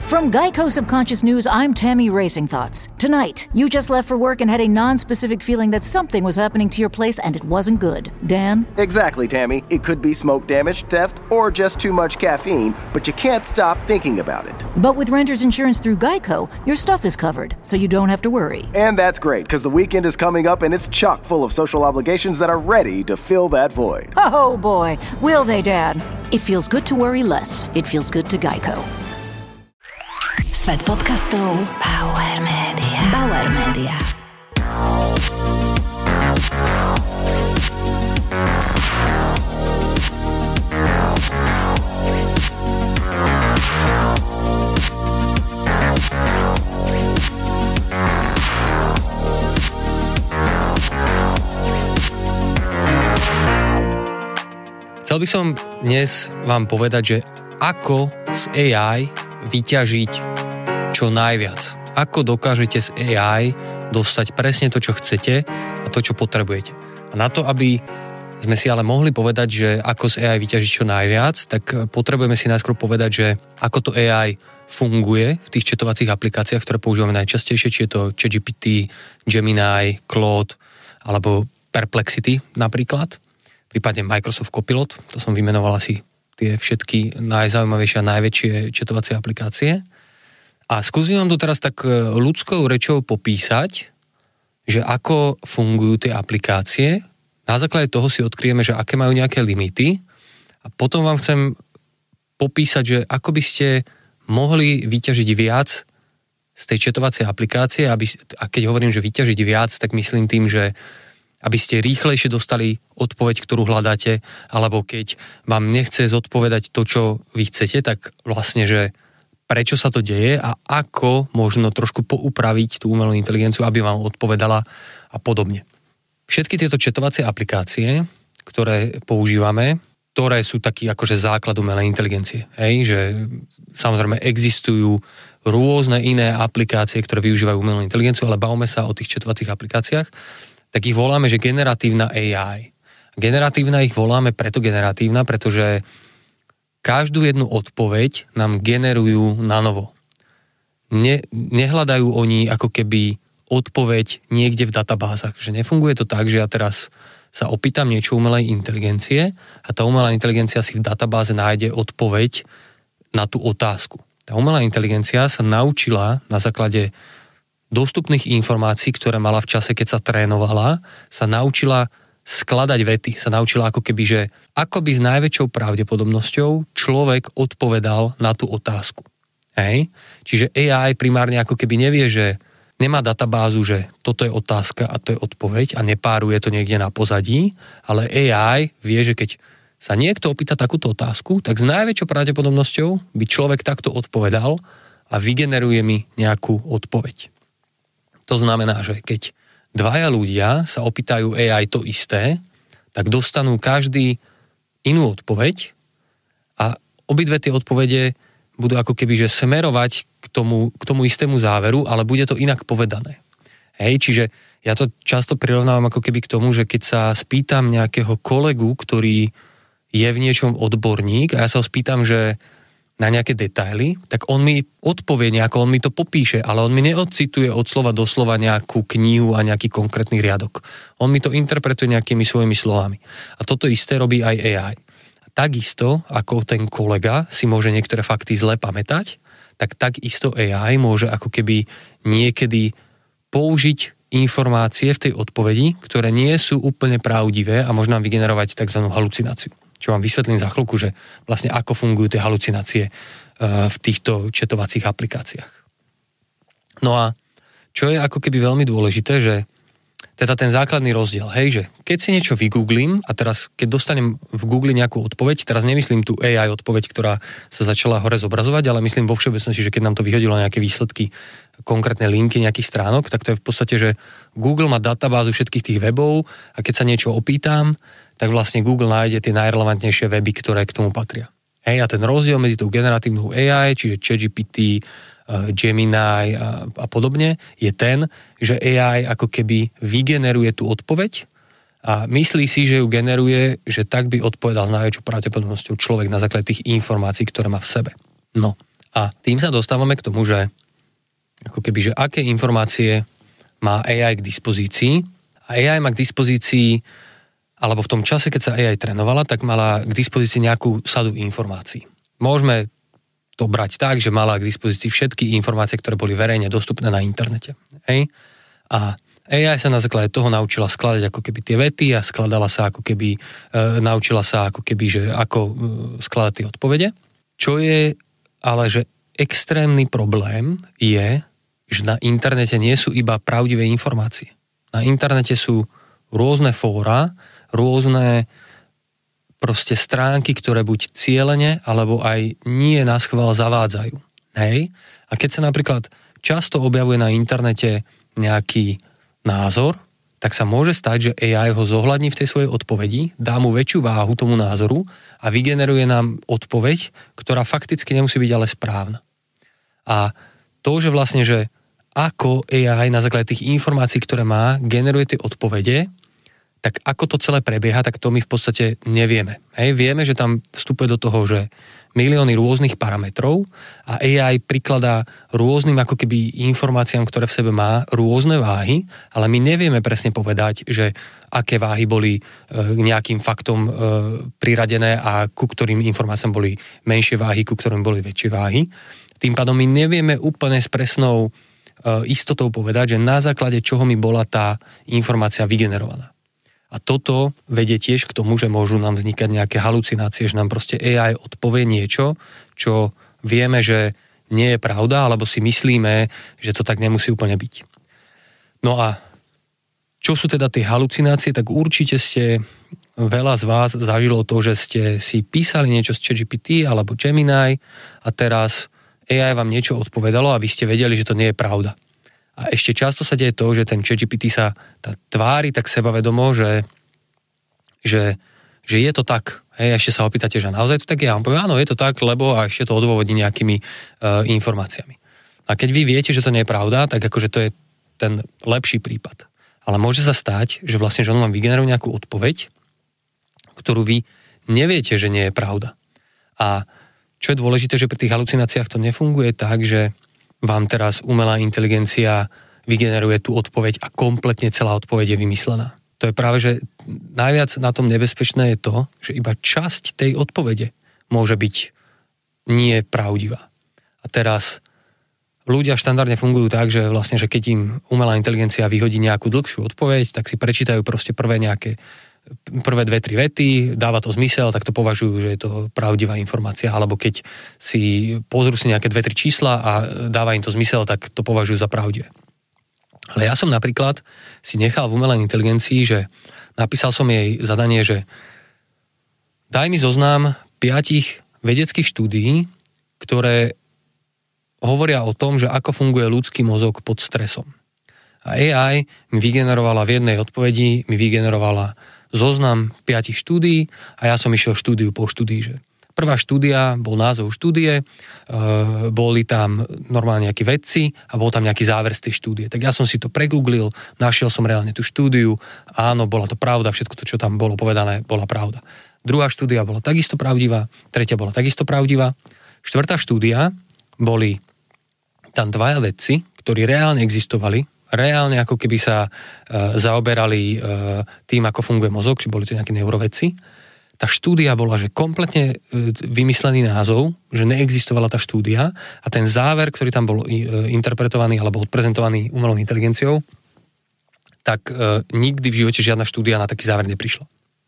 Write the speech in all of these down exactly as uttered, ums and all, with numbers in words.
From Geico Subconscious News, I'm Tammy Racing Thoughts. Tonight, you just left for work and had a non-specific feeling that something was happening to your place and it wasn't good. Dan? Exactly, Tammy. It could be smoke damage, theft, or just too much caffeine, but you can't stop thinking about it. But with renter's insurance through Geico, your stuff is covered, so you don't have to worry. And that's great, because the weekend is coming up and it's chock full of social obligations that are ready to fill that void. Oh boy, will they, Dad? It feels good to worry less. It feels good to Geico. Svet podcastov Bauer Media. Bauer Media. Chcel by som dnes vám povedať, že ako z á í vyťažiť čo najviac. Ako dokážete z á í dostať presne to, čo chcete a to, čo potrebujete. A na to, aby sme si ale mohli povedať, že ako z á í vyťažiť čo najviac, tak potrebujeme si najskôr povedať, že ako to á í funguje v tých chatovacích aplikáciách, ktoré používame najčastejšie, či je to ChatGPT, Gemini, Claude alebo Perplexity napríklad. Prípadne Microsoft Copilot, to som vymenoval asi tie všetky najzaujímavejšie a najväčšie chatovacie aplikácie. A skúsim vám to teraz tak ľudskou rečou popísať, že ako fungujú tie aplikácie. Na základe toho si odkryjeme, že aké majú nejaké limity a potom vám chcem popísať, že ako by ste mohli vyťažiť viac z tej chatovacej aplikácie. Aby, a keď hovorím, že vyťažiť viac, tak myslím tým, že aby ste rýchlejšie dostali odpoveď, ktorú hľadáte, alebo keď vám nechce zodpovedať to, čo vy chcete, tak vlastne, že prečo sa to deje a ako možno trošku poupraviť tú umelú inteligenciu, aby vám odpovedala a podobne. Všetky tieto chatovacie aplikácie, ktoré používame, ktoré sú taký akože základ umelej inteligencie. Hej, že samozrejme existujú rôzne iné aplikácie, ktoré využívajú umelú inteligenciu, ale bavíme sa o tých chatovacích aplikáciách, tak ich voláme, že generatívna á í. Generatívna ich voláme preto generatívna, pretože každú jednu odpoveď nám generujú na novo. Ne, nehľadajú oni ako keby odpoveď niekde v databázach. Že nefunguje to tak, že ja teraz sa opýtam niečo umelej inteligencie a tá umelá inteligencia si v databáze nájde odpoveď na tú otázku. Tá umelá inteligencia sa naučila na základe dostupných informácií, ktoré mala v čase, keď sa trénovala, sa naučila skladať vety, sa naučila ako keby, že ako by s najväčšou pravdepodobnosťou človek odpovedal na tú otázku. Hej? Čiže á í primárne ako keby nevie, že nemá databázu, že toto je otázka a to je odpoveď a nepáruje to niekde na pozadí, ale á í vie, že keď sa niekto opýta takúto otázku, tak s najväčšou pravdepodobnosťou by človek takto odpovedal a vygeneruje mi nejakú odpoveď. To znamená, že keď dvaja ľudia sa opýtajú á í to isté, tak dostanú každý inú odpoveď a obidve tie odpovede budú ako keby že smerovať k tomu, k tomu istému záveru, ale bude to inak povedané. Hej, čiže ja to často prirovnávam ako keby k tomu, že keď sa spýtam nejakého kolegu, ktorý je v niečom odborník a ja sa ho spýtam, že na nejaké detaily, tak on mi odpovie nejako, on mi to popíše, ale on mi neodcituje od slova do slova nejakú knihu a nejaký konkrétny riadok. On mi to interpretuje nejakými svojimi slovami. A toto isté robí aj á í. A takisto, ako ten kolega si môže niektoré fakty zle pamätať, tak takisto á í môže ako keby niekedy použiť informácie v tej odpovedi, ktoré nie sú úplne pravdivé a môže nám vygenerovať tzv. Halucináciu. Čo vám vysvetlím za chvíľku, že vlastne ako fungujú tie halucinácie v týchto chatovacích aplikáciách. No a čo je ako keby veľmi dôležité, že teda ten základný rozdiel, hej, že keď si niečo vygooglím a teraz keď dostanem v Google nejakú odpoveď, teraz nemyslím tú á í odpoveď, ktorá sa začala hore zobrazovať, ale myslím vo všeobecnosti, že keď nám to vyhodilo nejaké výsledky, konkrétne linky nejakých stránok, tak to je v podstate, že Google má databázu všetkých tých webov a keď sa niečo opýtam, tak vlastne Google nájde tie najrelevantnejšie weby, ktoré k tomu patria. Hej, a ten rozdiel medzi tou generatívnou á í, čiže ChatGPT, Gemini a, a podobne, je ten, že á í ako keby vygeneruje tú odpoveď a myslí si, že ju generuje, že tak by odpovedal s najväčšou pravdepodobnosťou človek na základe tých informácií, ktoré má v sebe. No A tým sa dostávame k tomu, že ako keby, že aké informácie má á í k dispozícii. A á í má k dispozícii, alebo v tom čase, keď sa á í trénovala, tak mala k dispozícii nejakú sadu informácií. Môžeme to brať tak, že mala k dispozícii všetky informácie, ktoré boli verejne dostupné na internete. Hej? A á í sa na základe toho naučila skladať ako keby tie vety a skladala sa ako keby, e, naučila sa ako keby, že ako e, skladať tie odpovede. Čo je ale, že extrémny problém je, že na internete nie sú iba pravdivé informácie. Na internete sú rôzne fóra, rôzne proste stránky, ktoré buď cielene, alebo aj nie naschvál zavádzajú. Hej? A keď sa napríklad často objavuje na internete nejaký názor, tak sa môže stať, že á í ho zohľadní v tej svojej odpovedi, dá mu väčšiu váhu tomu názoru a vygeneruje nám odpoveď, ktorá fakticky nemusí byť ale správna. A to, že vlastne, že ako á í na základe tých informácií, ktoré má, generuje tie odpovede, tak ako to celé prebieha, tak to my v podstate nevieme. Hej, vieme, že tam vstupuje do toho, že milióny rôznych parametrov a á í prikladá rôznym ako keby informáciám, ktoré v sebe má, rôzne váhy, ale my nevieme presne povedať, že aké váhy boli e, nejakým faktom e, priradené a ku ktorým informáciám boli menšie váhy, ku ktorým boli väčšie váhy. Tým pádom my nevieme úplne s presnou e, istotou povedať, že na základe čoho mi bola tá informácia vygenerovaná. A toto vedie tiež k tomu, že môžu nám vznikať nejaké halucinácie, že nám proste á í odpovie niečo, čo vieme, že nie je pravda, alebo si myslíme, že to tak nemusí úplne byť. No a čo sú teda tie halucinácie, tak určite ste, veľa z vás zažilo to, že ste si písali niečo z ChatGPT alebo Gemini a teraz á í vám niečo odpovedalo a vy ste vedeli, že to nie je pravda. A ešte často sa deje to, že ten ChatGPT sa tá tvári tak sebavedomo, že, že, že je to tak. Hej, ešte sa opýtate, že naozaj to tak je. A on povie, áno, je to tak, lebo a ešte to odôvodní nejakými uh, informáciami. A keď vy viete, že to nie je pravda, tak akože to je ten lepší prípad. Ale môže sa stať, že vlastne, že on vám vygeneruje nejakú odpoveď, ktorú vy neviete, že nie je pravda. A čo je dôležité, že pri tých halucináciách to nefunguje tak, že vám teraz umelá inteligencia vygeneruje tú odpoveď a kompletne celá odpoveď je vymyslená. To je práve, že najviac na tom nebezpečné je to, že iba časť tej odpovede môže byť nie pravdivá. A teraz ľudia štandardne fungujú tak, že vlastne, že keď im umelá inteligencia vyhodí nejakú dlhšiu odpoveď, tak si prečítajú proste prvé nejaké prvé dve, tri vety, dáva to zmysel, tak to považujú, že je to pravdivá informácia, alebo keď si pozrú si nejaké dve, tri čísla a dáva im to zmysel, tak to považujú za pravdivé. Ale ja som napríklad si nechal v umelej inteligencii, že napísal som jej zadanie, že daj mi zoznam piatich vedeckých štúdií, ktoré hovoria o tom, že ako funguje ľudský mozog pod stresom. A á í mi vygenerovala v jednej odpovedi, mi vygenerovala zoznam piatich štúdií a ja som išiel štúdiu po štúdii, že prvá štúdia, bol názov štúdie, e, boli tam normálne nejakí vedci a bol tam nejaký záver z tej štúdie. Tak ja som si to pregooglil, našiel som reálne tú štúdiu, áno, bola to pravda, všetko to, čo tam bolo povedané, bola pravda. Druhá štúdia bola takisto pravdivá, tretia bola takisto pravdivá, štvrtá štúdia boli tam dvaja vedci, ktorí reálne existovali, reálne ako keby sa e, zaoberali e, tým, ako funguje mozog, či boli to nejakí neurovedci. Tá štúdia bola, že kompletne e, vymyslený názov, že neexistovala tá štúdia a ten záver, ktorý tam bol e, interpretovaný alebo odprezentovaný umelou inteligenciou, tak e, nikdy v živote žiadna štúdia na taký záver neprišla.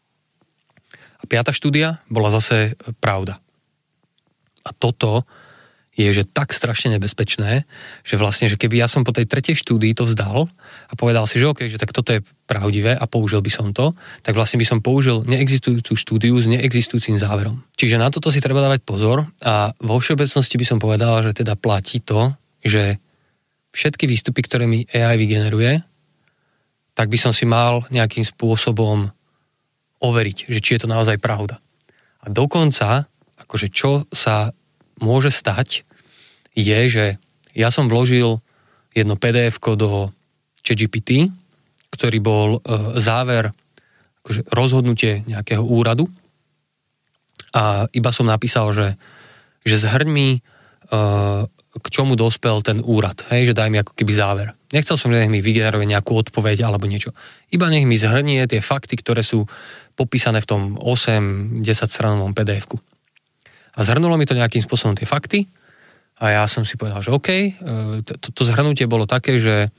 A piata štúdia bola zase e, pravda. A toto je, že tak strašne nebezpečné, že vlastne, že keby ja som po tej tretej štúdii to vzdal a povedal si, že OK, že tak toto je pravdivé a použil by som to, tak vlastne by som použil neexistujúcu štúdiu s neexistujúcim záverom. Čiže na toto si treba dávať pozor a vo všeobecnosti by som povedal, že teda platí to, že všetky výstupy, ktoré mi á í vygeneruje, tak by som si mal nejakým spôsobom overiť, že či je to naozaj pravda. A dokonca, akože čo sa môže stať, je, že ja som vložil jedno pé dé efko do ChatGPT, ktorý bol e, záver, akože rozhodnutie nejakého úradu a iba som napísal, že, že zhrň mi e, k čomu dospel ten úrad, hej, že daj mi ako keby záver. Nechcel som, že nech mi vygeneruje nejakú odpoveď alebo niečo. Iba nech mi zhrnie tie fakty, ktoré sú popísané v tom osem desať stranovom pé dé efku. A zhrnulo mi to nejakým spôsobom tie fakty a ja som si povedal, že OK, to, to zhrnutie bolo také, že,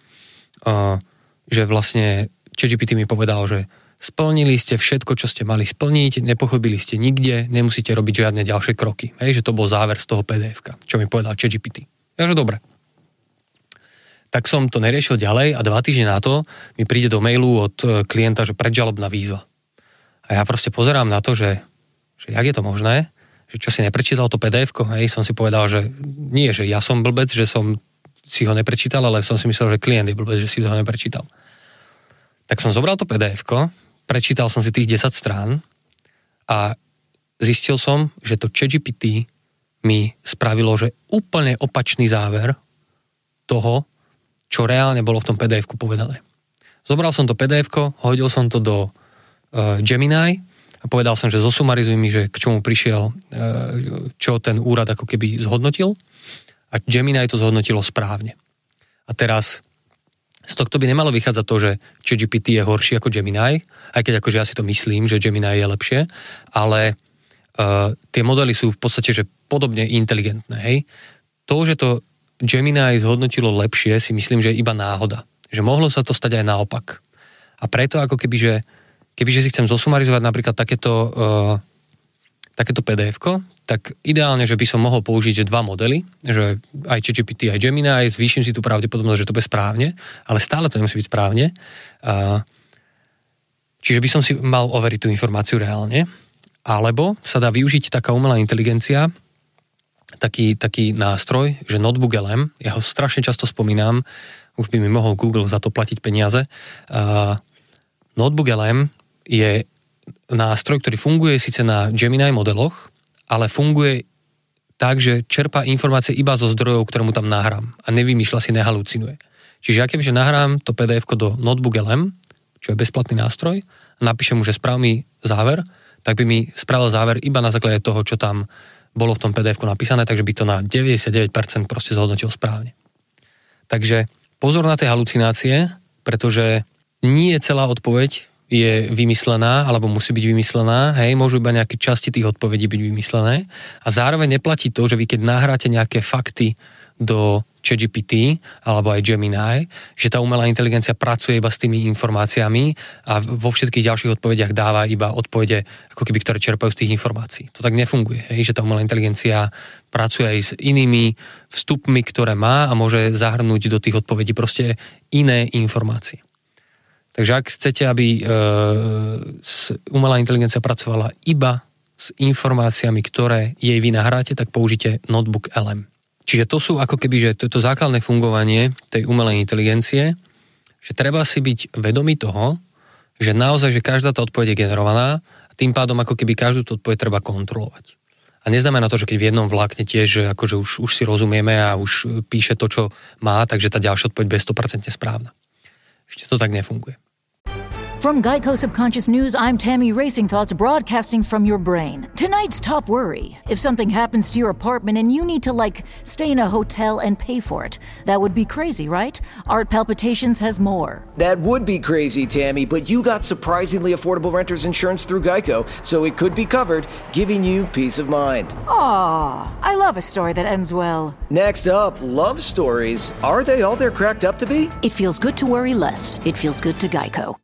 že vlastne ChatGPT mi povedal, že splnili ste všetko, čo ste mali splniť, nepochybili ste nikde, nemusíte robiť žiadne ďalšie kroky. Hej, že to bol záver z toho pé dé efka, čo mi povedal ChatGPT. Ja, že dobre. Tak som to neriešil ďalej a dva týždne na to mi príde do mailu od klienta, že predžalobná výzva. A ja proste pozerám na to, že, že jak je to možné, že čo si neprečítal to pé dé efko, hej, som si povedal, že nie, že ja som blbec, že som si ho neprečítal, ale som si myslel, že klient je blbec, že si ho neprečítal. Tak som zobral to pé dé efko, prečítal som si tých desať strán a zistil som, že to ChatGPT mi spravilo, že úplne opačný záver toho, čo reálne bolo v tom pé dé efku povedané. Zobral som to pé dé efko, hodil som to do uh, Gemini a povedal som, že zosumarizuj mi, že k čomu prišiel, uh, čo ten úrad ako keby zhodnotil a Gemini to zhodnotilo správne. A teraz z tohto by nemalo vychádzať to, že ChatGPT je horší ako Gemini, aj keď akože ja si to myslím, že Gemini je lepšie, ale uh, tie modely sú v podstate že podobne inteligentné. Hej? To, že to Gemini zhodnotilo lepšie, si myslím, že je iba náhoda. Že mohlo sa to stať aj naopak. A preto ako keby, že kebyže si chcem zosumarizovať napríklad takéto, uh, takéto pé dé efko, tak ideálne, že by som mohol použiť že dva modely, že aj ChatGPT, aj Gemini, zvýšim si tú pravdepodobnosť, že to bude správne, ale stále to nemusí byť správne. Uh, čiže by som si mal overiť tú informáciu reálne, alebo sa dá využiť taká umelá inteligencia, taký, taký nástroj, že Notebook el em, ja ho strašne často spomínam, už by mi mohol Google za to platiť peniaze. Uh, Notebook el em je nástroj, ktorý funguje síce na Gemini modeloch, ale funguje tak, že čerpá informácie iba zo zdrojov, ktoré mu tam nahrám a nevymýšľa si, nehalucinuje. Čiže ja kebyže nahrám to pé dé efko do Notebook el em, čo je bezplatný nástroj, a napíšem mu, že sprav mi záver, tak by mi spravil záver iba na základe toho, čo tam bolo v tom pé dé efku napísané, takže by to na deväťdesiatdeväť percent proste zhodnotil správne. Takže pozor na tie halucinácie, pretože nie celá odpoveď je vymyslená, alebo musí byť vymyslená, hej, môžu iba nejaké časti tých odpovedí byť vymyslené a zároveň neplatí to, že vy keď nahráte nejaké fakty do ChatGPT alebo aj Gemini, že tá umelá inteligencia pracuje iba s tými informáciami a vo všetkých ďalších odpovediach dáva iba odpovede, ako keby, ktoré čerpajú z tých informácií. To tak nefunguje, hej, že tá umelá inteligencia pracuje aj s inými vstupmi, ktoré má a môže zahrnúť do tých odpovedí proste iné informácie. Takže ak chcete, aby e, umelá inteligencia pracovala iba s informáciami, ktoré jej vy nahráte, tak použite Notebook el em. Čiže to sú ako keby, že to je to základné fungovanie tej umelej inteligencie, že treba si byť vedomý toho, že naozaj, že každá tá odpoveď je generovaná a tým pádom ako keby každú tú odpoveď treba kontrolovať. A neznamená to, že keď v jednom vlákne tiež akože už, už si rozumieme a už píše to, čo má, takže tá ďalšia odpoveď bude sto percent správna. Ešte to tak nefunguje. From Geico Subconscious News, I'm Tammy Racing Thoughts, broadcasting from your brain. Tonight's top worry. If something happens to your apartment and you need to, like, stay in a hotel and pay for it, that would be crazy, right? Art Palpitations has more. That would be crazy, Tammy, but you got surprisingly affordable renter's insurance through Geico, so it could be covered, giving you peace of mind. Aw, I love a story that ends well. Next up, love stories. Are they all they're cracked up to be? It feels good to worry less. It feels good to Geico.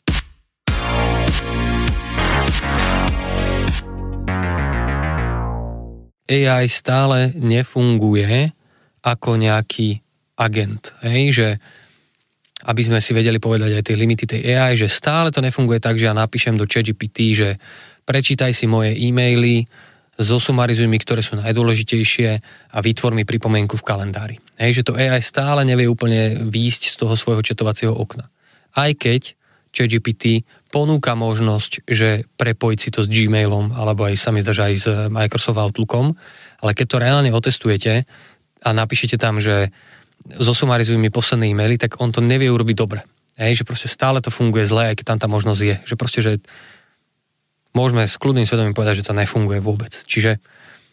á í stále nefunguje ako nejaký agent, hej, že aby sme si vedeli povedať aj tie limity tej á í, že stále to nefunguje tak, že ja napíšem do ChatGPT, že prečítaj si moje e-maily, zosumarizuj mi, ktoré sú najdôležitejšie a vytvor mi pripomienku v kalendári. Hej, že to á í stále nevie úplne výjsť z toho svojho četovacieho okna. Aj keď ChatGPT ponúka možnosť, že prepojiť si to s Gmailom, alebo aj sa mi zdá, že aj s Microsoft Outlookom, ale keď to reálne otestujete a napíšete tam, že zosumarizuj mi posledné e-maily, tak on to nevie urobiť dobre. Hej, že proste stále to funguje zle, aj keď tam tá možnosť je. Že proste, že môžeme s kľudným svedomím povedať, že to nefunguje vôbec. Čiže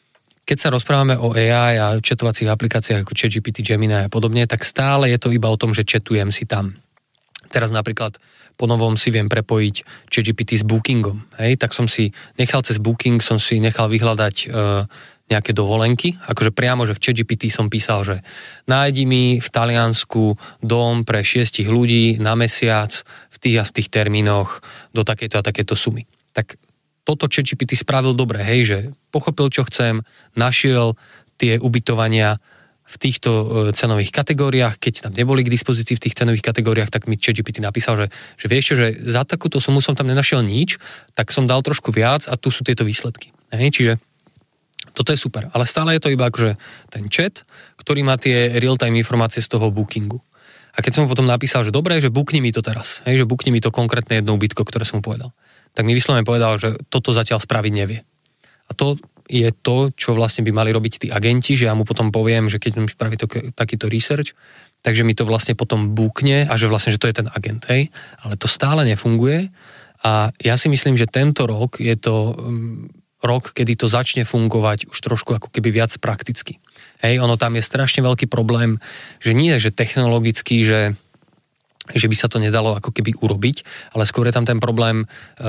keď sa rozprávame o á í a chatovacích aplikáciách ako ChatGPT, Gemini a podobne, tak stále je to iba o tom, že chatujem si tam. Teraz napríklad po novom si viem prepojiť ChatGPT s Bookingom. Hej? Tak som si nechal cez Booking, som si nechal vyhľadať e, nejaké dovolenky. Akože priamo, že v ChatGPT som písal, že nájdi mi v Taliansku dom pre šiestich ľudí na mesiac v tých a v tých termínoch do takejto a takéto sumy. Tak toto ChatGPT spravil dobre, hej, že pochopil, čo chcem, našiel tie ubytovania v týchto cenových kategóriách, keď tam neboli k dispozícii v tých cenových kategóriách, tak mi ChatGPT napísal, že, že vieš čo, že za takúto sumu som tam nenašiel nič, tak som dal trošku viac a tu sú tieto výsledky. Hej, čiže toto je super, ale stále je to iba akože ten chat, ktorý má tie real-time informácie z toho bookingu. A keď som mu potom napísal, že dobre, že bookni mi to teraz, hej, že bookni mi to konkrétne jedno ubytko, ktoré som mu povedal, tak mi vyslovene povedal, že toto zatiaľ spraviť nevie. A to je to, čo vlastne by mali robiť tí agenti, že ja mu potom poviem, že keď mi spraví to, takýto research, takže mi to vlastne potom búkne a že vlastne, že to je ten agent, hej. Ale to stále nefunguje a ja si myslím, že tento rok je to um, rok, kedy to začne fungovať už trošku ako keby viac prakticky. Hej, ono tam je strašne veľký problém, že nie je, že technologicky, že že by sa to nedalo ako keby urobiť, ale skôr je tam ten problém e,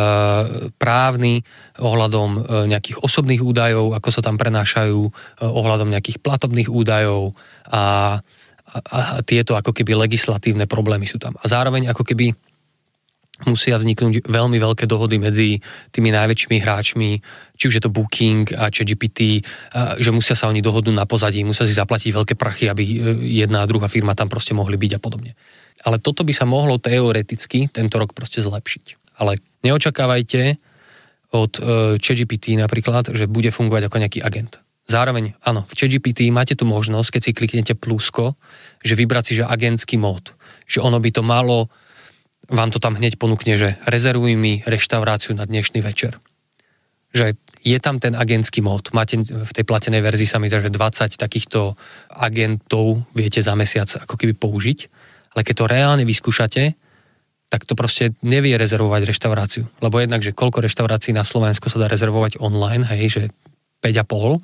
právny ohľadom e, nejakých osobných údajov, ako sa tam prenášajú, e, ohľadom nejakých platobných údajov a, a, a tieto ako keby legislatívne problémy sú tam. A zároveň ako keby musia vzniknúť veľmi veľké dohody medzi tými najväčšími hráčmi, či už je to Booking a ChatGPT, že musia sa oni dohodnúť na pozadí, musia si zaplatiť veľké prachy, aby jedna a druhá firma tam proste mohli byť a podobne. Ale toto by sa mohlo teoreticky tento rok proste zlepšiť. Ale neočakávajte od ChatGPT napríklad, že bude fungovať ako nejaký agent. Zároveň, áno, v ChatGPT máte tu možnosť, keď si kliknete plusko, že vybrať si, že agentský mód. Že ono by to malo, vám to tam hneď ponúkne, že rezervuj mi reštauráciu na dnešný večer. Že je tam ten agentský mód. Máte v tej platenej verzii sa mi zdá, že dvadsať takýchto agentov viete za mesiac ako keby použiť. Ale keď to reálne vyskúšate, tak to proste nevie rezervovať reštauráciu. Lebo jednak, že koľko reštaurácií na Slovensku sa dá rezervovať online, hej, že päť a pol.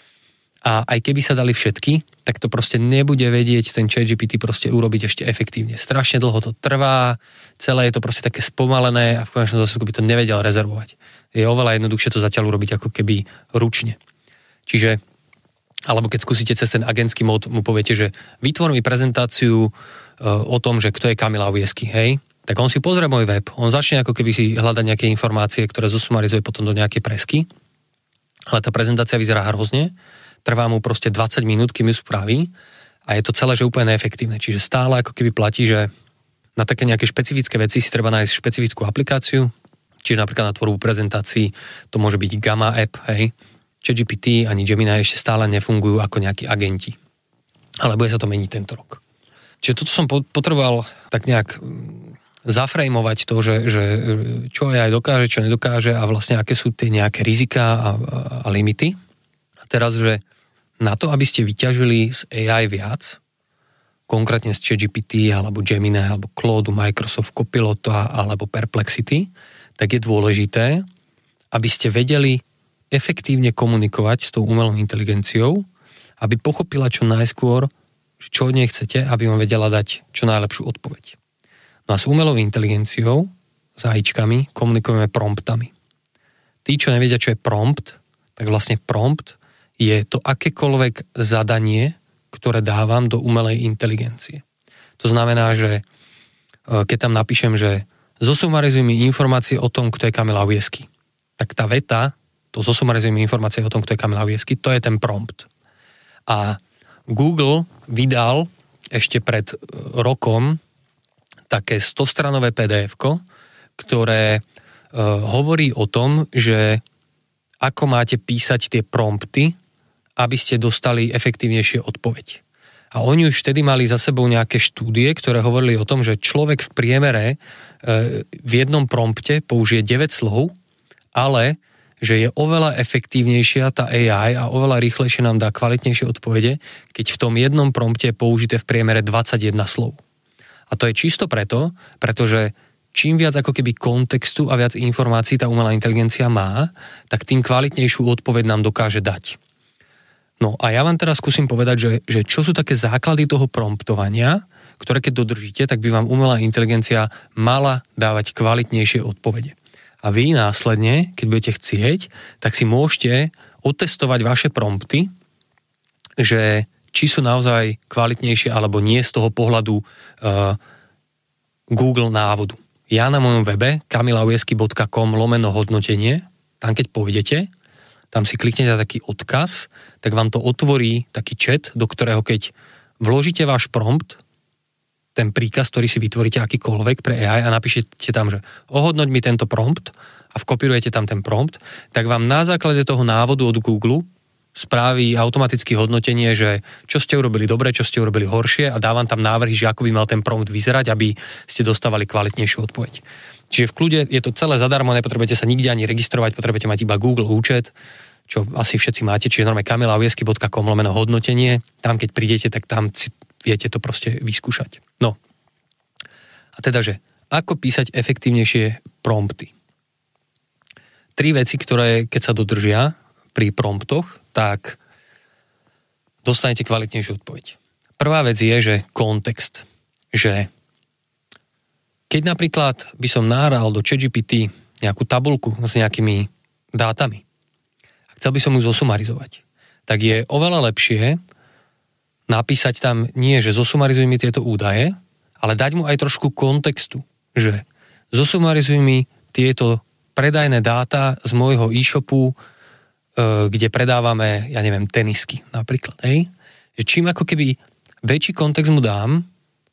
A aj keby sa dali všetky, tak to proste nebude vedieť ten ChatGPT proste urobiť ešte efektívne. Strašne dlho to trvá, celé je to proste také spomalené a v konečnom dôsledku by to nevedel rezervovať. Je oveľa jednoduchšie to zatiaľ urobiť ako keby ručne. Čiže, alebo keď skúsite cez ten agentský mód, mu poviete, že vytvor mi prezentáciu o tom, že kto je Kamila Oviesky, hej, tak on si pozrie môj web, on začne ako keby si hľadať nejaké informácie, ktoré zosumarizuje potom do nejakej presky, ale tá prezentácia vyzerá hrozne, trvá mu proste dvadsať minút, kým ju spraví a je to celé, že úplne neefektívne, čiže stále ako keby platí, že na také nejaké špecifické veci si treba nájsť špecifickú aplikáciu, čiže napríklad na tvorbu prezentácií to môže byť Gamma app, hej, ChatGPT ani Gemini ešte stále nefungujú ako nejakí agenti, ale bude sa to meniť tento rok. Čiže toto som potreboval tak nejak zafrejmovať to, že, že čo á í dokáže, čo nedokáže a vlastne aké sú tie nejaké riziká a, a, a limity. A teraz, že na to, aby ste vyťažili z á í viac, konkrétne z ChatGPT alebo Gemini alebo Claude, Microsoft Copilota alebo Perplexity, tak je dôležité, aby ste vedeli efektívne komunikovať s tou umelou inteligenciou, aby pochopila čo najskôr, čo od nej chcete, aby vám vedela dať čo najlepšiu odpoveď. No a s umelou inteligenciou, s áičkami, komunikujeme promptami. Tí, čo nevedia, čo je prompt, tak vlastne prompt je to akékoľvek zadanie, ktoré dávam do umelej inteligencie. To znamená, že keď tam napíšem, že zosumarizuj mi informácie o tom, kto je Kamila Oviesky, tak tá veta, to zosumarizuj mi informácie o tom, kto je Kamila Oviesky, to je ten prompt. A Google vydal ešte pred rokom také stostranové pé dé efko, ktoré e, hovorí o tom, že ako máte písať tie prompty, aby ste dostali efektívnejšie odpoveď. A oni už vtedy mali za sebou nejaké štúdie, ktoré hovorili o tom, že človek v priemere e, v jednom prompte použije deväť slov, ale že je oveľa efektívnejšia tá á í a oveľa rýchlejšie nám dá kvalitnejšie odpovede, keď v tom jednom prompte je použité v priemere dvadsaťjeden slov. A to je čisto preto, pretože čím viac ako keby kontextu a viac informácií tá umelá inteligencia má, tak tým kvalitnejšiu odpoveď nám dokáže dať. No a ja vám teraz skúsim povedať, že, že čo sú také základy toho promptovania, ktoré keď dodržíte, tak by vám umelá inteligencia mala dávať kvalitnejšie odpovede. A vy následne, keď budete chcieť, tak si môžete otestovať vaše prompty, že či sú naozaj kvalitnejšie alebo nie z toho pohľadu uh, Google návodu. Ja na mojom webe kamilaujezky bodka com lomeno hodnotenie, tam keď pôjdete, tam si kliknete na taký odkaz, tak vám to otvorí taký chat, do ktorého keď vložíte váš prompt, ten príkaz, ktorý si vytvoríte akýkoľvek pre á í a napíšete tam, že ohodnoť mi tento prompt a vkopírujete tam ten prompt, tak vám na základe toho návodu od Google spraví automatické hodnotenie, že čo ste urobili dobre, čo ste urobili horšie a dávam tam návrhy, že ako by mal ten prompt vyzerať, aby ste dostávali kvalitnejšiu odpoveď. Čiže v kľude je to celé zadarmo, nepotrebujete sa nikde ani registrovať, potrebujete mať iba Google účet, čo asi všetci máte, čiže normálne kamilaujezky bodka com lomeno hodnotenie, tam keď prídete, tak tam si viete to proste vyskúšať. No. A teda, že ako písať efektívnejšie prompty? Tri veci, ktoré keď sa dodržia pri promptoch, tak dostanete kvalitnejšiu odpoveď. Prvá vec je, že kontext. Že keď napríklad by som nahral do ChatGPT nejakú tabuľku s nejakými dátami a chcel by som ju zosumarizovať, tak je oveľa lepšie napísať tam nie, že zosumarizuj mi tieto údaje, ale dať mu aj trošku kontextu, že zosumarizuj mi tieto predajné dáta z môjho e-shopu, kde predávame, ja neviem, tenisky napríklad. Hej? Že čím ako keby väčší kontext mu dám,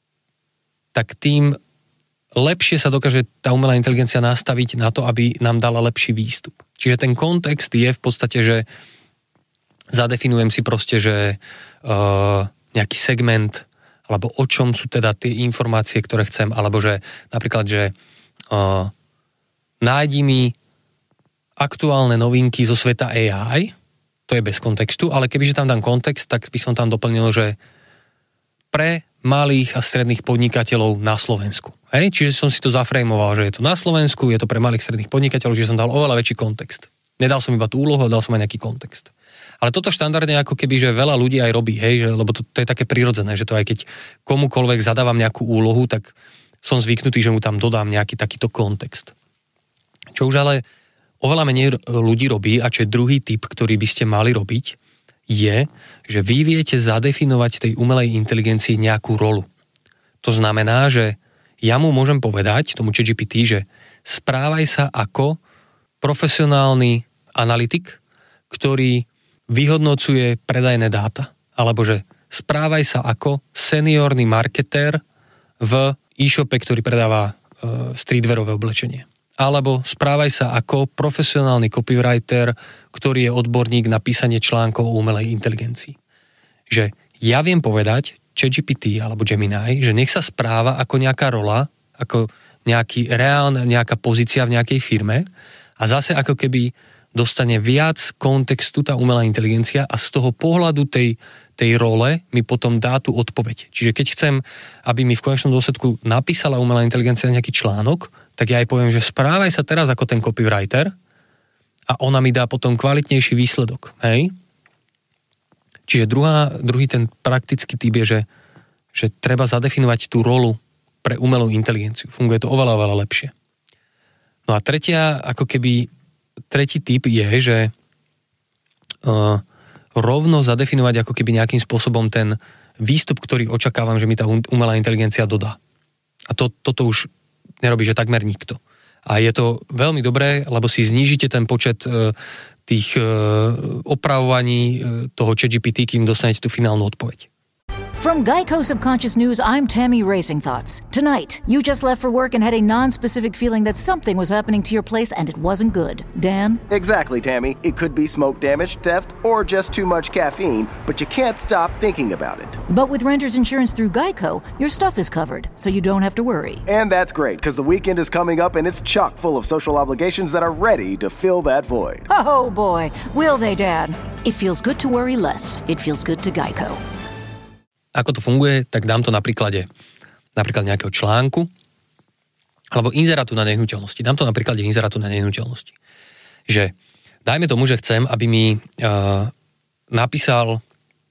tak tým lepšie sa dokáže tá umelá inteligencia nastaviť na to, aby nám dala lepší výstup. Čiže ten kontext je v podstate, že zadefinujem si proste, že uh, nejaký segment, alebo o čom sú teda tie informácie, ktoré chcem, alebo že napríklad, že uh, nájdi mi aktuálne novinky zo sveta á í, to je bez kontextu, ale kebyže tam dám kontext, tak by som tam doplnil, že pre malých a stredných podnikateľov na Slovensku. Hej? Čiže som si to zafrejmoval, že je to na Slovensku, je to pre malých stredných podnikateľov, že som dal oveľa väčší kontext. Nedal som iba tú úlohu, dal som aj nejaký kontext. Ale toto štandardne ako keby, že veľa ľudí aj robí, hej, že, lebo to, to je také prirodzené, že to aj keď komukoľvek zadávam nejakú úlohu, tak som zvyknutý, že mu tam dodám nejaký takýto kontext. Čo už ale oveľa menej ľudí robí, a čo je druhý typ, ktorý by ste mali robiť, je, že vy viete zadefinovať tej umelej inteligencii nejakú rolu. To znamená, že ja mu môžem povedať, tomu ChatGPT, že správaj sa ako profesionálny analytik, ktorý vyhodnocuje predajné dáta. Alebo že správaj sa ako seniorný marketér v e-shope, ktorý predáva e, streetwearové oblečenie. Alebo správaj sa ako profesionálny copywriter, ktorý je odborník na písanie článkov o umelej inteligencii. Že ja viem povedať ChatGPT alebo Gemini, že nech sa správa ako nejaká rola, ako nejaký reálna, nejaká pozícia v nejakej firme a zase ako keby dostane viac kontextu tá umelá inteligencia a z toho pohľadu tej, tej role mi potom dá tú odpoveď. Čiže keď chcem, aby mi v konečnom dôsledku napísala umelá inteligencia nejaký článok, tak ja jej poviem, že správaj sa teraz ako ten copywriter a ona mi dá potom kvalitnejší výsledok. Hej? Čiže druhá, druhý ten praktický typ je, že, že treba zadefinovať tú rolu pre umelú inteligenciu. Funguje to oveľa, oveľa lepšie. No a tretia, ako keby, tretí typ je, že uh, rovno zadefinovať ako keby nejakým spôsobom ten výstup, ktorý očakávam, že mi tá umelá inteligencia dodá. A to, toto už nerobí, že takmer nikto. A je to veľmi dobré, lebo si znížite ten počet uh, tých uh, opravovaní uh, toho ChatGPT, kým dostanete tú finálnu odpoveď. From Geico Subconscious News, I'm Tammy Racing Thoughts. Tonight, you just left for work and had a non-specific feeling that something was happening to your place and it wasn't good. Dan? Exactly, Tammy. It could be smoke damage, theft, or just too much caffeine, but you can't stop thinking about it. But with renter's insurance through Geico, your stuff is covered, so you don't have to worry. And that's great, because the weekend is coming up and it's chock full of social obligations that are ready to fill that void. Oh boy, will they, Dad? It feels good to worry less. It feels good to Geico. Ako to funguje, tak dám to na príklade napríklad nejakého článku alebo inzerátu na nehnuteľnosti. Dám to na príklade inzerátu na nehnuteľnosti. Že dajme tomu, že chcem, aby mi uh, napísal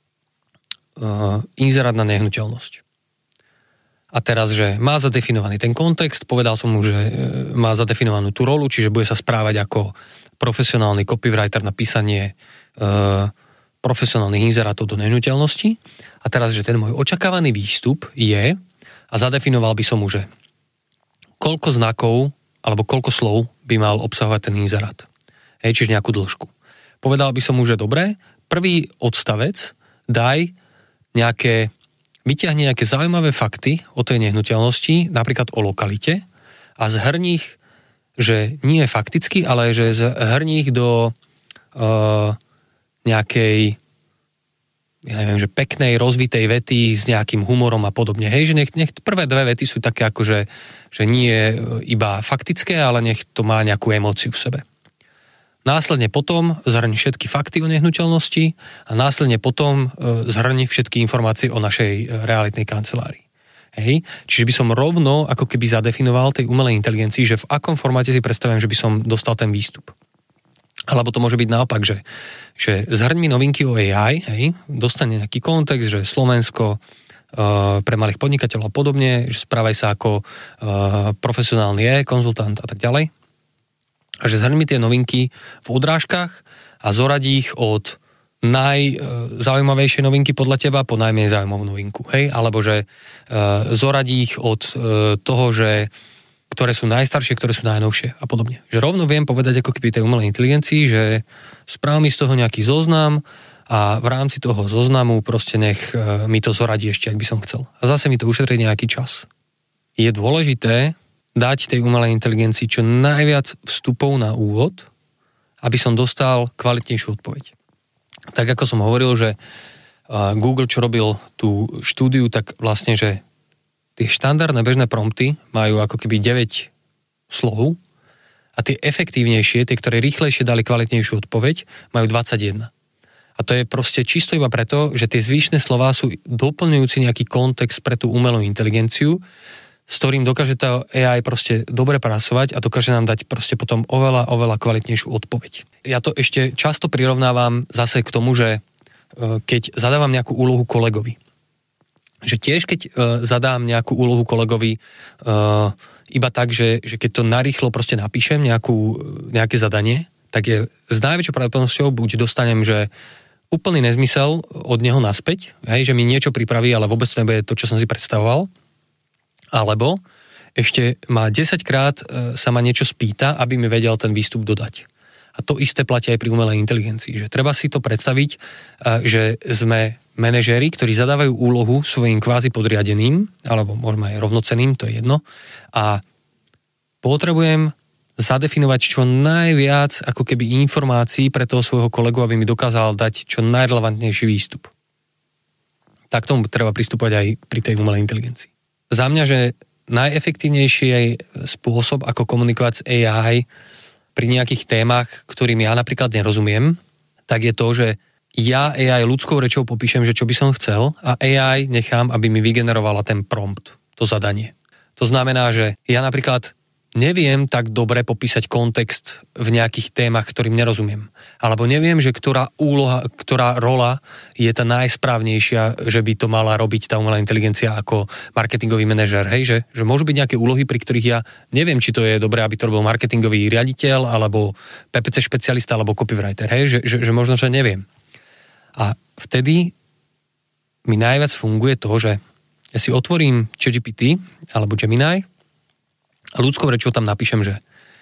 uh, inzerát na nehnuteľnosť. A teraz, že má zadefinovaný ten kontext, povedal som mu, že má zadefinovanú tú rolu, čiže bude sa správať ako profesionálny copywriter na písanie e, profesionálnych inzerátov do nehnuteľnosti. A teraz, že ten môj očakávaný výstup je, a zadefinoval by som mu, že koľko znakov alebo koľko slov by mal obsahovať ten inzerát. Hej, čiže nejakú dĺžku. Povedal by som mu, že dobre, prvý odstavec daj nejaké vyťahni nejaké zaujímavé fakty o tej nehnuteľnosti, napríklad o lokalite, a zhrni ich, že nie fakticky, ale že zhrni ich do uh, nejakej, ja neviem, že peknej, rozvitej vety s nejakým humorom a podobne. Hej, že nech, nech prvé dve vety sú také akože, že nie iba faktické, ale nech to má nejakú emóciu v sebe. Následne potom zhrni všetky fakty o nehnuteľnosti a následne potom zhrni všetky informácie o našej realitnej kancelárii. Hej. Čiže by som rovno ako keby zadefinoval tej umelej inteligencii, že v akom formáte si predstavujem, že by som dostal ten výstup. Alebo to môže byť naopak, že, že zhrň mi novinky o á í, hej, dostane nejaký kontext, že Slovensko uh, pre malých podnikateľov a podobne, že správaj sa ako uh, profesionálny je, konzultant a tak ďalej. A že zhrň mi tie novinky v odrážkach a zoradí ich od najzaujímavejšej novinky podľa teba po najmenej zaujímavú novinku. Hej? Alebo že uh, zoradí ich od uh, toho, že ktoré sú najstaršie, ktoré sú najnovšie a podobne. Že rovno viem povedať ako keby tej umelej inteligencii, že správ mi z toho nejaký zoznam a v rámci toho zoznamu proste nech uh, mi to zoradí ešte, ak by som chcel. A zase mi to ušetrí nejaký čas. Je dôležité dať tej umelej inteligencii čo najviac vstupov na úvod, aby som dostal kvalitnejšiu odpoveď. Tak ako som hovoril, že Google, čo robil tú štúdiu, tak vlastne, že tie štandardné bežné prompty majú ako keby deväť slov a tie efektívnejšie, tie, ktoré rýchlejšie dali kvalitnejšiu odpoveď, majú dvadsaťjeden. A to je proste čisto iba preto, že tie zvyšné slová sú doplňujúci nejaký kontext pre tú umelú inteligenciu, s ktorým dokáže tá á í proste dobre pracovať a dokáže nám dať proste potom oveľa, oveľa kvalitnejšiu odpoveď. Ja to ešte často prirovnávam zase k tomu, že keď zadávam nejakú úlohu kolegovi, že tiež keď zadám nejakú úlohu kolegovi iba tak, že, že keď to narýchlo proste napíšem nejakú, nejaké zadanie, tak je s najväčšou pravdepodobnosťou buď dostanem, že úplný nezmysel od neho naspäť, hej, že mi niečo pripraví, ale vôbec to nebude to, čo som si predstavoval. Alebo ešte ma desaťkrát sa ma niečo spýta, aby mi vedel ten výstup dodať. A to isté platí aj pri umelej inteligencii. Že treba si to predstaviť, že sme manažéri, ktorí zadávajú úlohu svojim kvázi podriadeným, alebo možno aj rovnocenným, to je jedno. A potrebujem zadefinovať čo najviac ako keby informácií pre toho svojho kolegu, aby mi dokázal dať čo najrelevantnejší výstup. Tak tomu treba pristúpať aj pri tej umelej inteligencii. Za mňa, že najefektívnejší spôsob, ako komunikovať s á í pri nejakých témach, ktorým ja napríklad nerozumiem, tak je to, že ja á í ľudskou rečou popíšem, že čo by som chcel a á í nechám, aby mi vygenerovala ten prompt, to zadanie. To znamená, že ja napríklad neviem tak dobre popísať kontext v nejakých témach, ktorým nerozumiem. Alebo neviem, že ktorá úloha, ktorá rola je tá najsprávnejšia, že by to mala robiť tá umelá inteligencia ako marketingový manažer. Hej, že, že môžu byť nejaké úlohy, pri ktorých ja neviem, či to je dobré, aby to robil marketingový riaditeľ, alebo pé pé cé špecialista, alebo copywriter. Hej, že, že, že možno, že neviem. A vtedy mi najviac funguje to, že ja si otvorím ChatGPT alebo Gemini a ľudskou rečou tam napíšem, že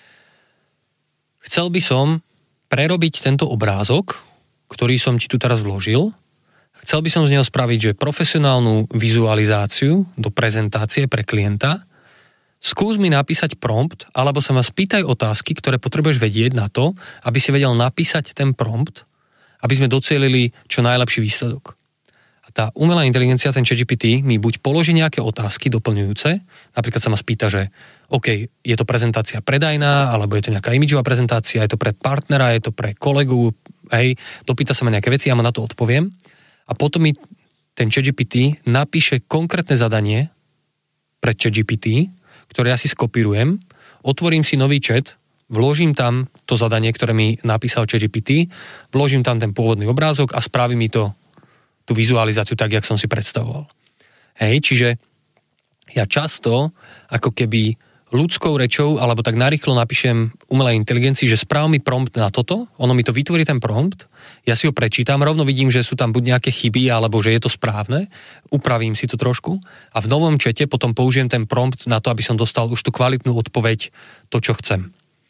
chcel by som prerobiť tento obrázok, ktorý som ti tu teraz vložil. Chcel by som z neho spraviť, že profesionálnu vizualizáciu do prezentácie pre klienta. Skús mi napísať prompt, alebo sa ma spýtaj otázky, ktoré potrebuješ vedieť na to, aby si vedel napísať ten prompt, aby sme docielili čo najlepší výsledok. A tá umelá inteligencia, ten ChatGPT, mi buď položí nejaké otázky doplňujúce, napríklad sa ma spýta, že OK, je to prezentácia predajná, alebo je to nejaká imidžová prezentácia, je to pre partnera, je to pre kolegu, hej, dopýta sa ma nejaké veci, ja mu na to odpoviem. A potom mi ten ChatGPT napíše konkrétne zadanie pre ChatGPT, ktoré ja si skopírujem, otvorím si nový chat vložím tam to zadanie, ktoré mi napísal ChatGPT, vložím tam ten pôvodný obrázok a spraví mi to tú vizualizáciu tak, jak som si predstavoval. Hej, čiže ja často ako keby ľudskou rečou, alebo tak narýchlo napíšem umelej inteligencii, že správ mi prompt na toto, ono mi to vytvorí ten prompt, ja si ho prečítam, rovno vidím, že sú tam buď nejaké chyby, alebo že je to správne, upravím si to trošku a v novom čete potom použijem ten prompt na to, aby som dostal už tú kvalitnú odpoveď, to, čo chcem.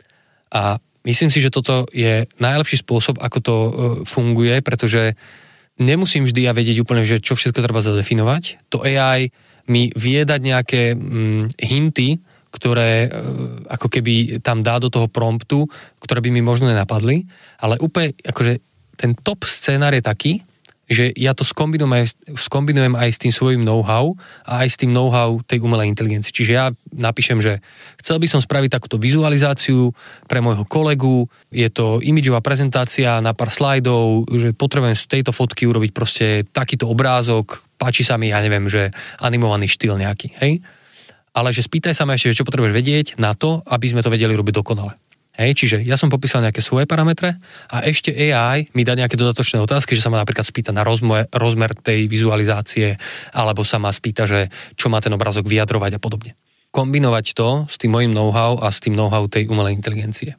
A myslím si, že toto je najlepší spôsob, ako to funguje, pretože nemusím vždy ja vedieť úplne, že čo všetko treba zadefinovať. To á í mi vie dať nejaké hm, hinty, ktoré ako keby tam dá do toho promptu, ktoré by mi možno nenapadli, ale úplne akože ten top scénar je taký, že ja to skombinujem aj, skombinujem aj s tým svojím know-how a aj s tým know-how tej umelej inteligencie. Čiže ja napíšem, že chcel by som spraviť takúto vizualizáciu pre môjho kolegu, je to imidžová prezentácia na pár slajdov, že potrebujem z tejto fotky urobiť proste takýto obrázok, páči sa mi, ja neviem, že animovaný štýl nejaký, hej? Ale že spýtaj sa ma ešte, čo potrebuješ vedieť na to, aby sme to vedeli robiť dokonale. Hej, čiže ja som popísal nejaké svoje parametre a ešte á í mi dá nejaké dodatočné otázky, že sa ma napríklad spýta na rozmer, rozmer tej vizualizácie, alebo sa ma spýta, že čo má ten obrázok vyjadrovať a podobne. Kombinovať to s tým mojím know-how a s tým know-how tej umelej inteligencie.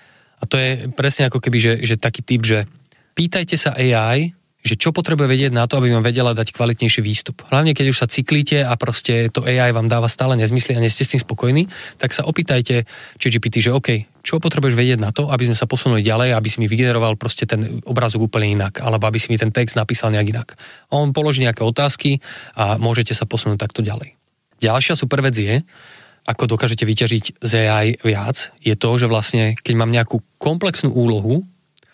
A to je presne ako keby, že, že taký typ, že pýtajte sa á í, že čo potrebuje vedieť na to, aby vám vedela dať kvalitnejší výstup. Hlavne, keď už sa cyklíte a proste to á í vám dáva stále nezmysly a nie ste s tým spokojní, tak sa opýtajte ChatGPT, že OK, čo potrebuješ vedieť na to, aby sme sa posunuli ďalej, aby si mi vygeneroval proste ten obrázok úplne inak, alebo aby si mi ten text napísal nejak inak. On položí nejaké otázky a môžete sa posunúť takto ďalej. Ďalšia super vec je, ako dokážete vyťažiť z á í viac, je to, že vlastne, keď mám nejakú komplexnú úlohu,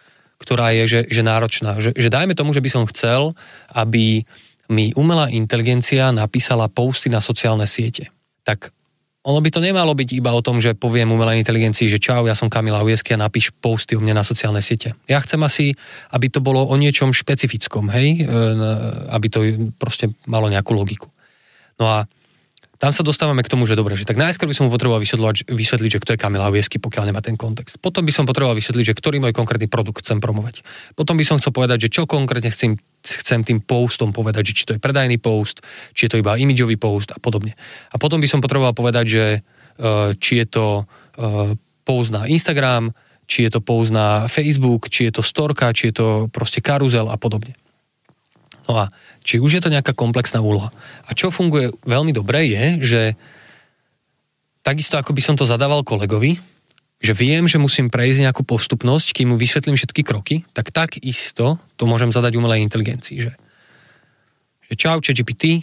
ktorá je že, že náročná. Že, že dajme tomu, že by som chcel, aby mi umelá inteligencia napísala posty na sociálne siete. Tak ono by to nemalo byť iba o tom, že poviem umelej inteligencii, že čau, ja som Kamila Ujezky a napíš posty o mne na sociálne siete. Ja chcem asi, aby to bolo o niečom špecifickom, hej? Aby to proste malo nejakú logiku. No a tam sa dostávame k tomu, že dobre, že tak najskôr by som mu potreboval vysvetliť, vysvetliť, že kto je Kamila Ujezky, pokiaľ nemá ten kontext. Potom by som potreboval vysvetliť, že ktorý môj konkrétny produkt chcem promovať. Potom by som chcel povedať, že čo konkrétne chcem, chcem tým postom povedať, že či to je predajný post, či je to iba imidžový post a podobne. A potom by som potreboval povedať, že uh, či je to uh, post na Instagram, či je to post na Facebook, či je to storka, či je to proste karuzel a podobne. No a či už je to nejaká komplexná úloha. A čo funguje veľmi dobre je, že takisto ako by som to zadával kolegovi, že viem, že musím prejsť nejakú postupnosť, kým mu vysvetlím všetky kroky, tak takisto to môžem zadať umelej inteligencii, že, že čau ChatGPT,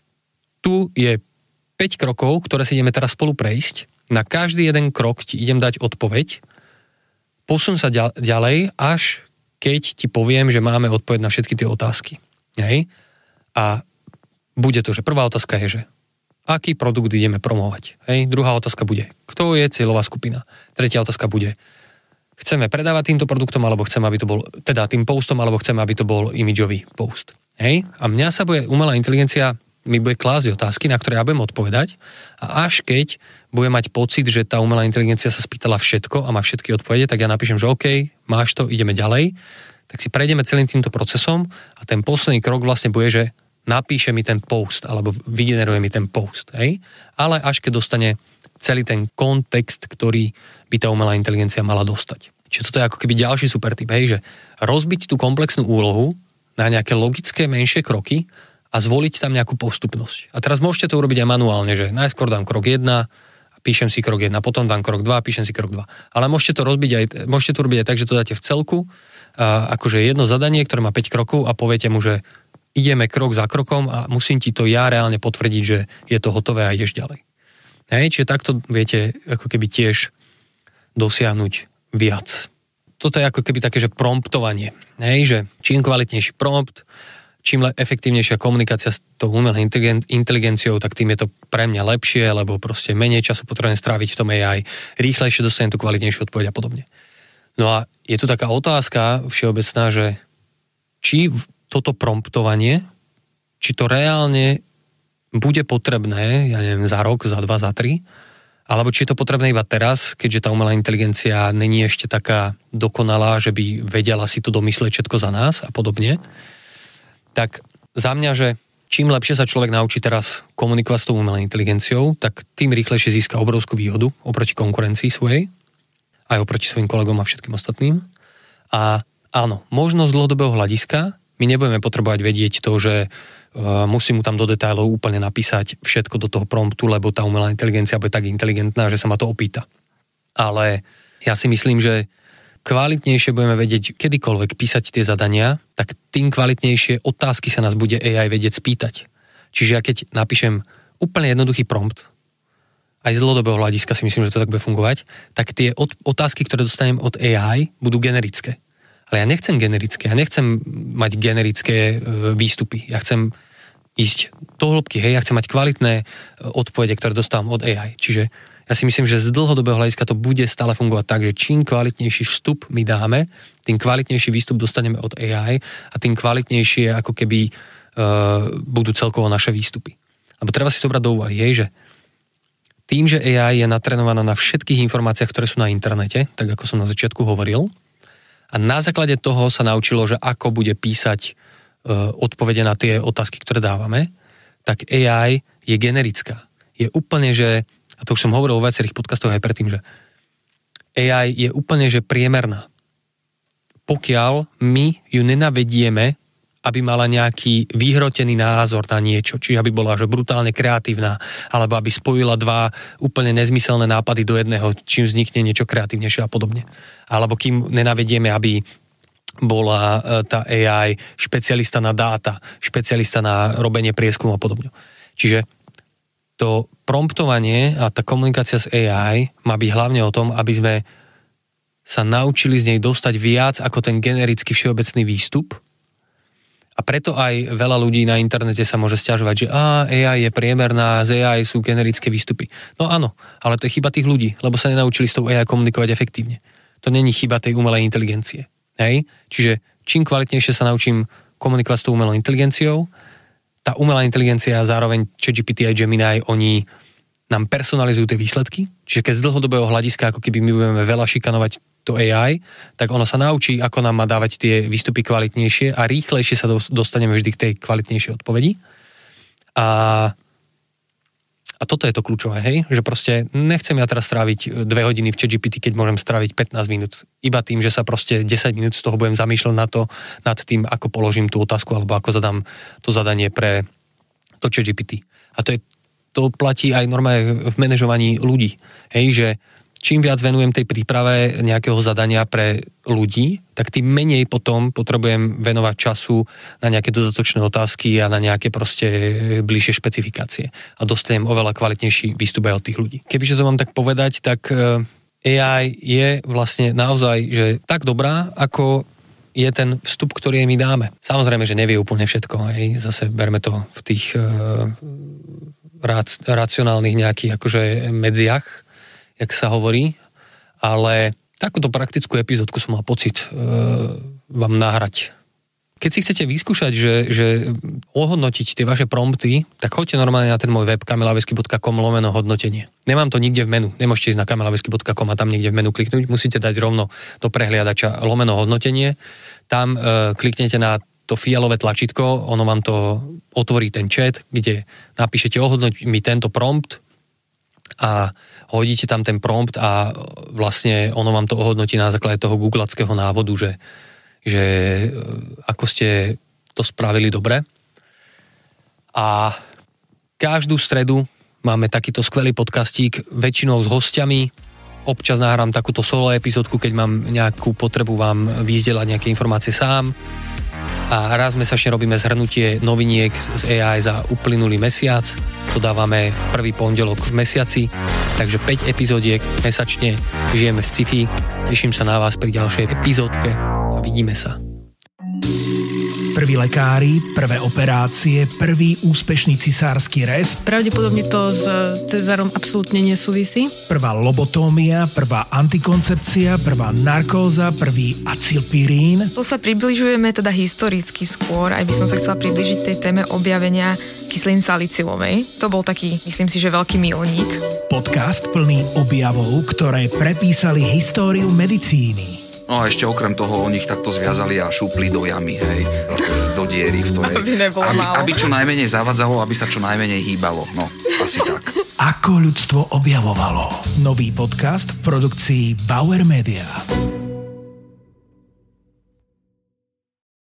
tu je päť krokov, ktoré si ideme teraz spolu prejsť, na každý jeden krok ti idem dať odpoveď, posun sa ďalej, až keď ti poviem, že máme odpoveď na všetky tie otázky. Hej? A bude to, že prvá otázka je, že aký produkt ideme promovať. Hej? Druhá otázka bude, kto je cieľová skupina. Tretia otázka bude, chceme predávať týmto produktom, alebo chceme, aby to bol, teda tým postom, alebo chceme, aby to bol imidžový post. Hej? A mňa sa bude umelá inteligencia, mi bude klásť otázky, na ktoré ja budem odpovedať a až keď budem mať pocit, že tá umelá inteligencia sa spýtala všetko a má všetky odpovede, tak ja napíšem, že OK, máš to, ideme ďalej. Tak si prejdeme celým týmto procesom a ten posledný krok vlastne bude, že napíše mi ten post alebo vygeneruje mi ten post. Hej? Ale až keď dostane celý ten kontext, ktorý by tá umelá inteligencia mala dostať. Čiže toto je ako keby ďalší super tip, hej? Že rozbiť tú komplexnú úlohu na nejaké logické menšie kroky a zvoliť tam nejakú postupnosť. A teraz môžete to urobiť aj manuálne, že najskôr dám krok jeden, píšem si krok jeden, potom dám krok dva, píšem si krok dva. Ale môžete to rozbiť aj, môžete to robiť aj tak, že to dáte v celku, a akože jedno zadanie, ktoré má päť krokov a poviete mu, že ideme krok za krokom a musím ti to ja reálne potvrdiť, že je to hotové a ideš ďalej. Hej, čiže takto viete ako keby tiež dosiahnuť viac. Toto je ako keby také, že promptovanie. Hej, že čím kvalitnejší prompt, čím efektívnejšia komunikácia s tou umelou inteligenciou, tak tým je to pre mňa lepšie, lebo proste menej času potrebujem stráviť v tom á í, rýchlejšie dostanem tú kvalitnejšiu odpoveď a podobne. No a je tu taká otázka všeobecná, že či toto promptovanie, či to reálne bude potrebné, ja neviem, za rok, za dva, za tri, Alebo či je to potrebné iba teraz, keďže tá umelá inteligencia není ešte taká dokonalá, že by vedela si to domyslieť všetko za nás a podobne. Tak za mňa, že čím lepšie sa človek naučí teraz komunikovať s tou umelou inteligenciou, tak tým rýchlejšie získa obrovskú výhodu oproti konkurencii svojej, aj oproti svojim kolegom a všetkým ostatným. A áno, možno z dlhodobého hľadiska my nebudeme potrebovať vedieť to, že uh, musím mu tam do detailov úplne napísať všetko do toho promptu, lebo tá umelá inteligencia bude tak inteligentná, že sa ma to opýta. Ale ja si myslím, že kvalitnejšie budeme vedieť kedykoľvek písať tie zadania, tak tým kvalitnejšie otázky sa nás bude á í vedieť spýtať. Čiže ja keď napíšem úplne jednoduchý prompt, aj z dlhodobého hľadiska si myslím, že to tak bude fungovať, tak tie od, otázky, ktoré dostanem od á í, budú generické. Ale ja nechcem generické, ja nechcem mať generické e, výstupy. Ja chcem ísť do hĺbky, hej, ja chcem mať kvalitné odpovede, ktoré dostávam od á í. Čiže ja si myslím, že z dlhodobého hľadiska to bude stále fungovať tak, že čím kvalitnejší vstup my dáme, tým kvalitnejší výstup dostaneme od á í a tým kvalitnejšie ako keby uh, budú celkovo naše výstupy. Lebo treba si to brať do úvahy, hej, že tým, že á í je natrenovaná na všetkých informáciách, ktoré sú na internete, tak ako som na začiatku hovoril, a na základe toho sa naučilo, že ako bude písať uh, odpovede na tie otázky, ktoré dávame, tak á í je generická. Je úplne, že a to už som hovoril o viacerých podcastoch aj predtým, že á í je úplne že priemerná. Pokiaľ my ju nenavedieme, aby mala nejaký vyhrotený názor na niečo, čiže aby bola že brutálne kreatívna, alebo aby spojila dva úplne nezmyselné nápady do jedného, čím vznikne niečo kreatívnejšie a podobne. Alebo kým nenavedieme, aby bola tá á í špecialista na dáta, špecialista na robenie prieskumu a podobne. Čiže to promptovanie a tá komunikácia s á í má byť hlavne o tom, aby sme sa naučili z nej dostať viac ako ten generický všeobecný výstup. A preto aj veľa ľudí na internete sa môže sťažovať, že á, á í je priemerná, z á í sú generické výstupy. No áno, ale to je chyba tých ľudí, lebo sa nenaučili s tou á í komunikovať efektívne. To není chyba tej umelej inteligencie. Hej? Čiže čím kvalitnejšie sa naučím komunikovať s tou umelou inteligenciou, tá umelá inteligencia a zároveň ChatGPT a Gemini, oni nám personalizujú tie výsledky, čiže keď z dlhodobého hľadiska, ako keby my budeme veľa šikanovať to á í, tak ono sa naučí, ako nám má dávať tie výstupy kvalitnejšie a rýchlejšie sa dostaneme vždy k tej kvalitnejšej odpovedi. A, a toto je to kľúčové, hej? Že proste nechcem ja teraz stráviť dve hodiny v ChatGPT, keď môžem stráviť pätnásť minút. Iba tým, že sa proste desať minút z toho budem zamýšľať na to, nad tým, ako položím tú otázku alebo ako zadám to zadanie pre to ChatGPT. A to je to platí aj normálne v manažovaní ľudí. Hej, že čím viac venujem tej príprave nejakého zadania pre ľudí, tak tým menej potom potrebujem venovať času na nejaké dodatočné otázky a na nejaké proste bližšie špecifikácie. A dostanem oveľa kvalitnejší výstup aj od tých ľudí. Kebyže to mám tak povedať, tak á í je vlastne naozaj že tak dobrá, ako je ten vstup, ktorý my dáme. Samozrejme, že nevie úplne všetko. Hej. Zase berme to v tých uh, rac, racionálnych nejakých akože medziach, jak sa hovorí, ale takúto praktickú epizódku som mal pocit uh, vám nahrať. Keď si chcete vyskúšať, že, že ohodnotiť tie vaše prompty, tak choďte normálne na ten môj web kamilavesky bodka com lomeno hodnotenie. Nemám to nikde v menu. Nemôžete ísť na kamilavesky bodka com a tam niekde v menu kliknúť. Musíte dať rovno do prehliadača lomeno hodnotenie. Tam uh, kliknete na to fialové tlačítko, ono vám to otvorí ten chat, kde napíšete ohodnoť mi tento prompt a hodíte tam ten prompt a vlastne ono vám to ohodnotí na základe toho googlackého návodu, že že ako ste to spravili dobre. A každú stredu máme takýto skvelý podcastík, väčšinou s hostiami. Občas nahrám takúto solo epizódku, keď mám nejakú potrebu vám vyzdieľať nejaké informácie sám. A raz mesačne robíme zhrnutie noviniek z á í za uplynulý mesiac. To dávame prvý pondelok v mesiaci. Takže päť epizódiek mesačne žijeme v sci-fi. Teším sa na vás pri ďalšej epizódke. A vidíme sa. Prví lekári, prvé operácie, prvý úspešný cisársky rez. Pravdepodobne to s cezárom absolútne nesúvisí. Prvá lobotómia, prvá antikoncepcia, prvá narkóza, prvý acylpirín. Tu sa približujeme teda historicky skôr, aj by som sa chcela približiť tej téme objavenia kyseliny salicylovej. To bol taký, myslím si, že veľký milník. Podcast plný objavov, ktoré prepísali históriu medicíny. No a ešte okrem toho oni ich takto zviazali a šúpli do jamy, hej, do diery, v ktorej... Aby nebolo aby, málo. aby čo najmenej zavadzalo, aby sa čo najmenej hýbalo. No, asi tak. Ako ľudstvo objavovalo. Nový podcast v produkcii Bauer Media.